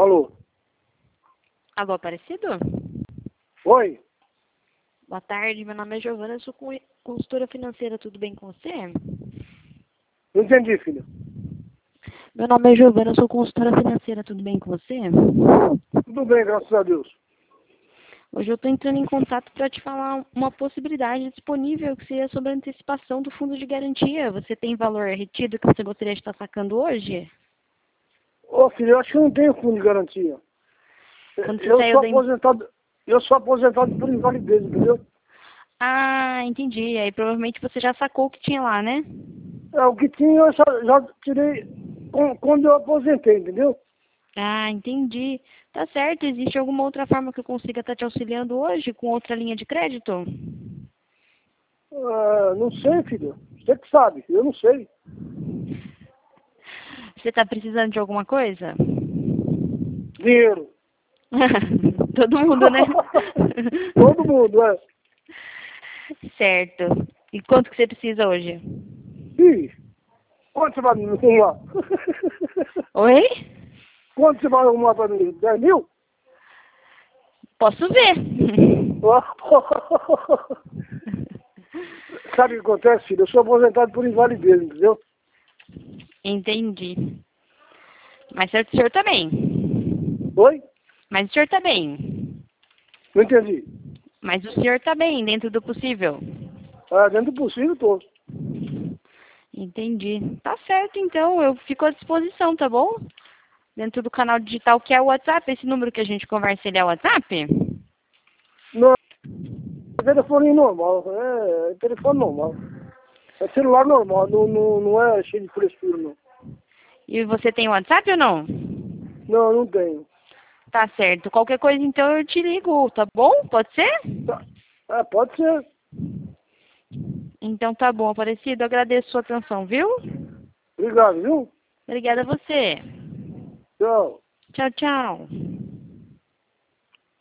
Alô? Alô, Aparecido? Oi? Boa tarde, meu nome é Giovana, eu sou consultora financeira, tudo bem com você? Não entendi, filho. Meu nome é Giovana, eu sou consultora financeira, tudo bem com você? Tudo bem, graças a Deus. Hoje eu estou entrando em contato para te falar uma possibilidade disponível que seria sobre a antecipação do fundo de garantia. Você tem valor retido que você gostaria de estar sacando hoje? Ô, filho, eu acho que eu não tenho fundo de garantia. Quando você Eu saiu sou da... aposentado por invalidez, entendeu? Ah, entendi. Aí provavelmente você já sacou o que tinha lá, né? É, o que tinha eu já tirei quando eu aposentei, entendeu? Ah, entendi. Tá certo. Existe alguma outra forma que eu consiga estar te auxiliando hoje com outra linha de crédito? Ah, não sei, filho. Você que sabe, eu não sei. Você está precisando de alguma coisa? Dinheiro. Todo mundo, né? Todo mundo, é. Certo. E quanto que você precisa hoje? Ih, quanto você vai me arrumar? Oi? Quanto você vai arrumar para mim? 10 mil? Posso ver. Sabe o que acontece, filho? Eu sou aposentado por invalidez, entendeu? Entendi. Mas certo, o senhor tá bem. Oi? Mas o senhor tá bem. Não entendi. Mas o senhor tá bem, dentro do possível. Ah, dentro do possível, tô. Entendi. Tá certo, então. Eu fico à disposição, tá bom? Dentro do canal digital que é o WhatsApp. Esse número que a gente conversa, ele é o WhatsApp? Não, é telefone normal. É telefone normal. É celular normal. Não é cheio de frescura, não. E você tem WhatsApp ou não? Não, não tenho. Tá certo. Qualquer coisa, então, eu te ligo, tá bom? Pode ser? Tá. Ah, pode ser. Então tá bom, Aparecido. Agradeço a sua atenção, viu? Obrigado, viu? Obrigada a você. Tchau. Tchau, tchau.